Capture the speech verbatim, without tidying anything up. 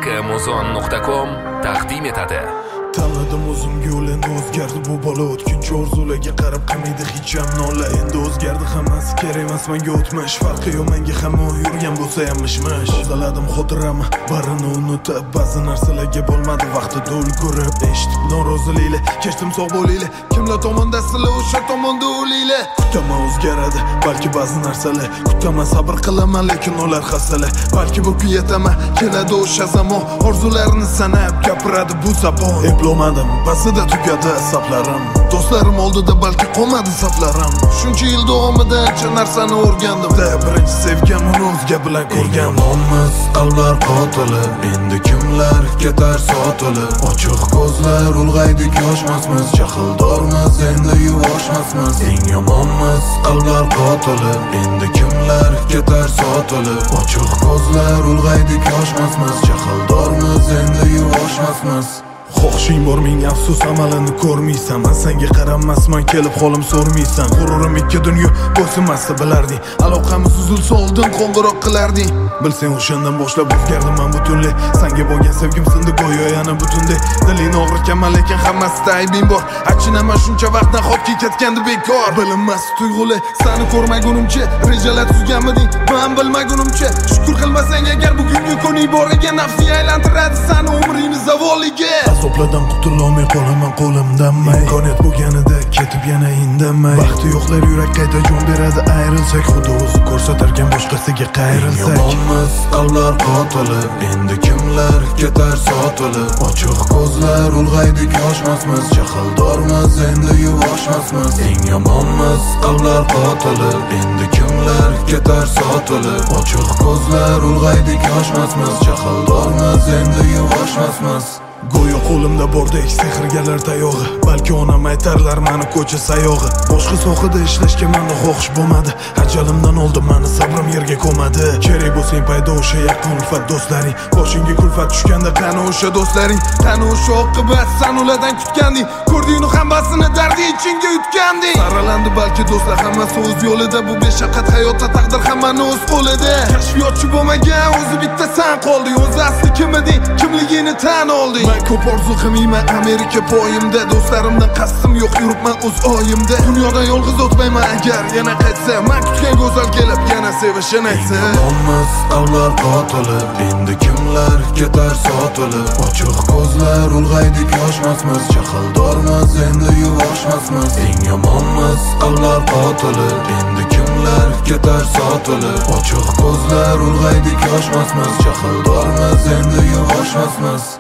amazon nuqta com taqdim etadi. Tanladim o'zimga yo'l, endi o'zgardi bu bola. O'tkinchi orzularga qarab qilmaydi hech ham nola. Endi o'zgardi hammasi, kerak emas menga o'tmish. Farqi yo'q menga hamma yurgan bo'lsa ham mish-mish. Tozaladim xotiramni, barini unutib, ba'zi narsalarga bo'lmadi vaqtida ulgurib. Eshitib noroziliklar, kechdim sog' bo'linglar. Kimlar tomonda sizlar, o'sha tomonda o'linglar. Kutaman o'zgaradi, balki ba'zi narsalar. Kutaman sabr qilaman, lekin ular xastalar. Balki bu kun yetaman, keladi o'sha zamon. Orzularni sanab gapiradi bu zabon. Eplamadim, basida tugadi saplarim. Do'stlarim oldida balki qolmadi saflarim. Shuncha yil davomida ancha narsani o'rgandim. Birinchi sevgim uni o'zga bilan ko'rgan. Yomonmiz, qalblar qotili. Endi kimlar ketar sotilib. Ochiq ko'zlar, ulg'aydik yoshmasmiz. Jahldormiz, endi yuvoshmasmiz. Eng yomonmiz, qalblar qotili. Endi kimlar ketar sotilib. Ochiq ko'zlar, ulg'aydik yoshmasmiz. Jahldormiz, endi yuvoshmasmiz. Xo'shing bor, ming afsus amalini ko'rmaysan. Men senga qaramasman, kelib holim so'rmaysan. G'ururim ikki dunyo bo'ysunmasdi bilarding. Aloqamiz uzilsa oldin qo'ng'iroq qilarding. Bilsang o'shandan boshlab o'zgardim men butunlay. Senga bo'lgan sevgim sindi go'yo yana butunday. Diling og'ritganman, lekin hammasida aybing bor. Achinaman shuncha vaqtdan xotga ketgandi bekor. Bilinmas tuyg'ular, seni ko'rmagunimcha rejalar tuzganmiding? Men bilmagunimcha shukr qilmasang agar bugungi kuni boriga nafsing aylantiradi seni umringni zavoliga. Azoblardan qutulolmay qolaman qo'limdan. Imkoniyat bo'lganida ketib yana indamay. Vaqti yo'qlar yurak qayta jon beradi. Ayrilsak xudo o'zi ko'rsatarkan boshqasiga qayrilsak. Yomonmiz, qalblar qotili. Endi kimlar ketar sotilib. Ochiq ko'zlar, ulg'aydik yoshmasmiz. Jahldormiz, endi yuvoshmasmiz. Eng yomonmiz, qalblar qotili. Endi kimlar ketar sotilib. Ochiq ko'zlar, ulg'aydik yoshmasmiz. Jahldormiz, endi yuvoshmasmiz. Go'yo qo'limda bordek sehrgarlar tayog'i. Balki onam aytarlar meni ko'cha sayog'i. Boshqa sohada ishlashga menda xohish bo'lmadi. Ajalimdan oldin meni sabrim yerga ko'madi. Kerak bo'lsang paydo o'sha yaqin ulfat do'stlaring. Boshingga kulfat tushganda qani o'sha do'stlaring? Qani o'sha oqibat sen ulardan kutganding? Ko'rding hammasini dardi ichingga yutganding. Saralandi balki do'stlar hammasi o'z yo'lida. Bu beshaqqat hayotda taqdir hammani o'z qo'lida. Kashfiyotchi bo'lmagan o'zi bitta sen qolding. O'zi asli kim eding? Kimligini tan olding. Men ko'p orzu qilmayman Amerika poyimda. Do'stlarimdan qasdim yo'q, yuribman o'z oyimda. Dunyodan yolg'iz o'tmayman agar yana qaytsa. Men kutgan go'zal kelib yana sevishini aytsa. Yomonmiz, qalblar qotili. Endi kimlar ketar sotilib. Ochiq ko'zlar, ulg'aydik yoshmasmiz. Jahldormiz, endi yuvoshmasmiz. Eng yomonmiz, qalblar qotili. Endi kimlar ketar sotilib. Ochiq ko'zlar, ulg'aydik yoshmasmiz. Jahldormiz, endi yuvoshmasmiz.